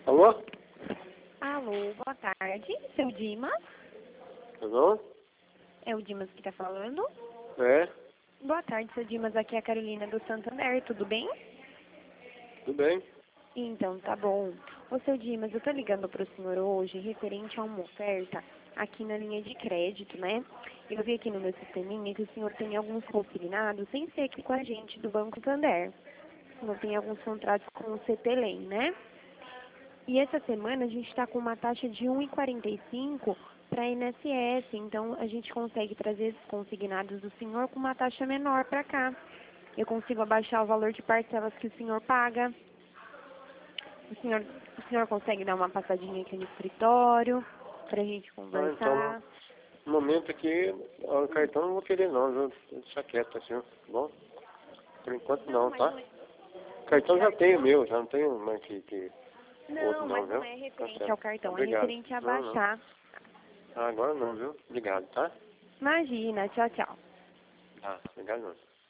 Alô? Alô, boa tarde. Seu Dimas? Alô? É o Dimas que tá falando? É? Boa tarde, seu Dimas. Aqui é a Carolina do Santander. Tudo bem? Tudo bem? Então, tá bom. Ô, seu Dimas, eu tô ligando pro senhor hoje referente a uma oferta aqui na linha de crédito, né? Eu vi aqui no meu sisteminha que o senhor tem alguns consignados sem ser aqui com a gente do Banco Santander. O senhor tem alguns contratos com o CTLEM, né? E essa semana a gente está com uma taxa de 1,45 para INSS, então a gente consegue trazer esses consignados do senhor com uma taxa menor para cá. Eu consigo abaixar o valor de parcelas que o senhor paga. O senhor consegue dar uma passadinha aqui no escritório para a gente Ah, então, conversar? no momento aqui, o cartão não vou querer não, viu? Deixa quieto assim, tá bom? Por enquanto não, tá? Cartão já tenho meu, já não tenho mais que outro Não, não, mas não viu? é Tá referente ao certo. cartão, é Obrigado. referente a Não, não. baixar. Ah, agora não, viu? Obrigado, tá? Imagina, tchau, tchau. Ah, obrigado não.